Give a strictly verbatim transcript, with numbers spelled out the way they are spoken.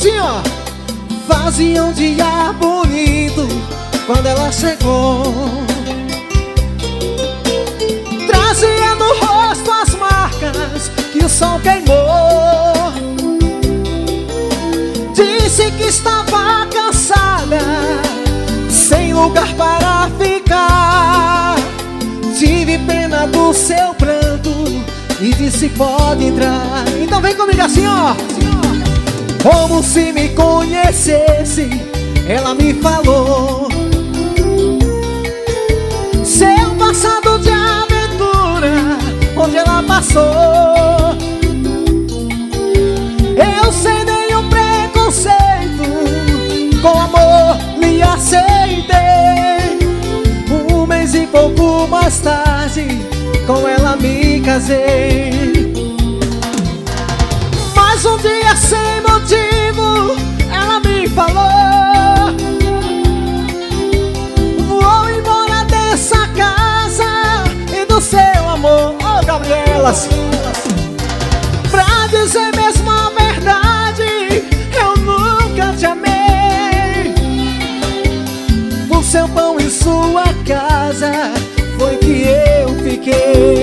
assim, ó. Fazia um dia bonito quando ela chegou. Trazia no rosto as marcas que o sol queimou. Disse que estava cansada, sem lugar para ficar. Tive pena do seu pranto e disse pode entrar. Então vem comigo assim, ó. Como se me conhecesse, ela me falou seu passado de aventura, onde ela passou. Eu sem nenhum preconceito, com amor lhe aceitei. Um mês e pouco mais tarde, com ela me casei. Mas um dia sem motivo, ela me falou: vou embora dessa casa e do seu amor. Ô, oh, Gabrielas, pra dizer mesmo a verdade, eu nunca te amei. Por seu pão em sua casa foi que eu fiquei.